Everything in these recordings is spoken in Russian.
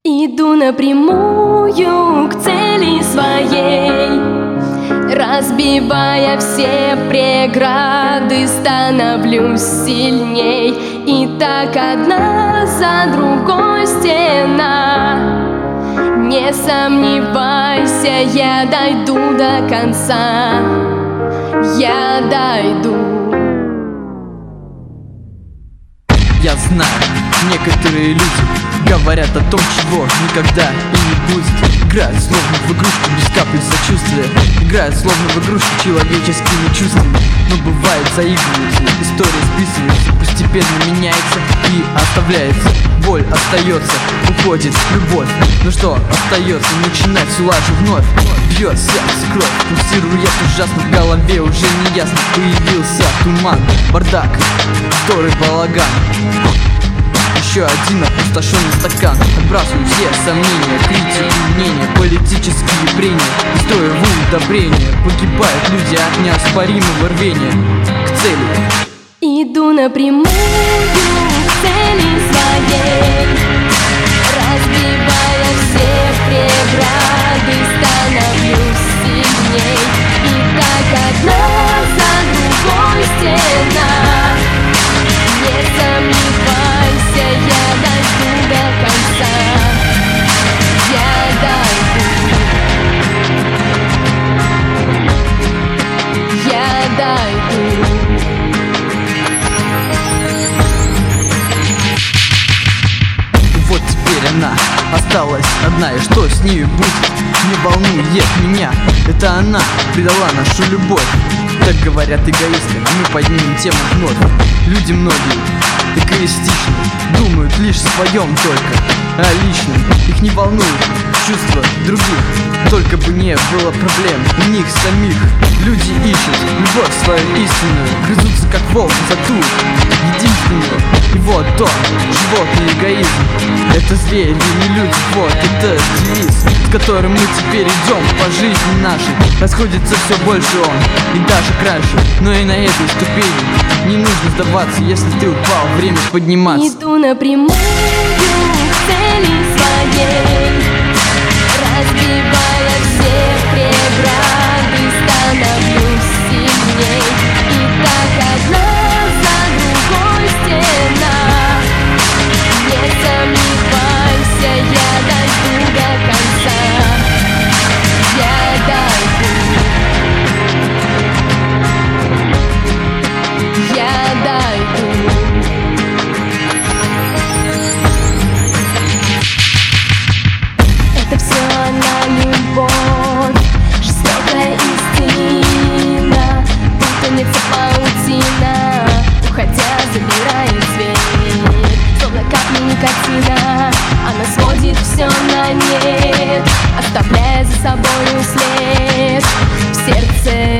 Иду напрямую к цели своей, разбивая все преграды, становлюсь сильней. И так одна за другой стена. Не сомневайся, я дойду до конца. Я дойду. Я знаю, некоторые люди говорят о том, чего никогда и не будет. Играют словно в игрушку без капли сочувствия. Играют словно в игрушку человеческими чувствами. Но бывает заигрываются, история списывается, постепенно меняется и оставляется. Боль остается, уходит любовь. Но что остается? Начинать всю лажу вновь. Бьет сердце кровь, пульсирует ужасно, в голове уже не ясно. Появился туман, бардак, который балаган. Еще один опустошенный стакан. Отбрасываю все сомнения, критику, мнения, политические прения. Не стоя в удобрения, погибают люди от неоспоримого рвения к цели. Иду напрямую к цели своей, разбивая все преграды, становлюсь сильней. И так одна за другой стена. Не сомневайся, я дойду до конца. Я дойду. Я дойду. Вот теперь она осталась одна, и что с нею будет, не волнует меня. Это она предала нашу любовь. Так говорят эгоисты, мы поднимем тему вновь. Люди многие эгоистичны, думают лишь о своем только, о личном. Их не волнует чувства других, только бы не было проблем у них самих. Люди ищут любовь свою истинную, грызутся как волк за ту единственную. И вот он, животный эгоизм. Это звери, не люди, вот это девиз, с которым мы теперь идем по жизни нашей. Расходится все больше он, и даже краше. Но и на этой ступени не нужно сдаваться, если ты упал, время подниматься. Иду напрямую к цели своей, разбивая все преграды, становлюсь сильней. И так одна за другой стена. Не сомневайся, я дойду до конца. Я дойду. Я дойду. Это все она любовь, жестокая истина, путаница паутина, уходя забирает цвет, словно капли никотина. Она сводит все на нет, оставляя за собой след в сердце.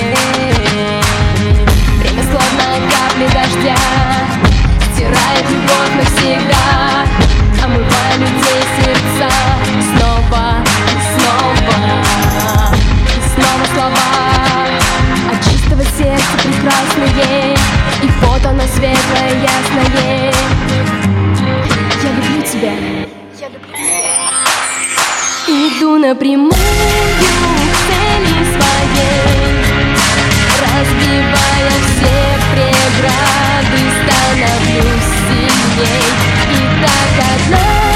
Время словно капли дождя стирает любовь навсегда, омывая людей сердца. Снова и снова, и снова слова от чистого сердца прекрасные. И вот оно светлое, ясное. Я люблю тебя. Я люблю тебя. Иду напрямую к цели своей, разбивая все преграды, становлюсь сильней. И так одна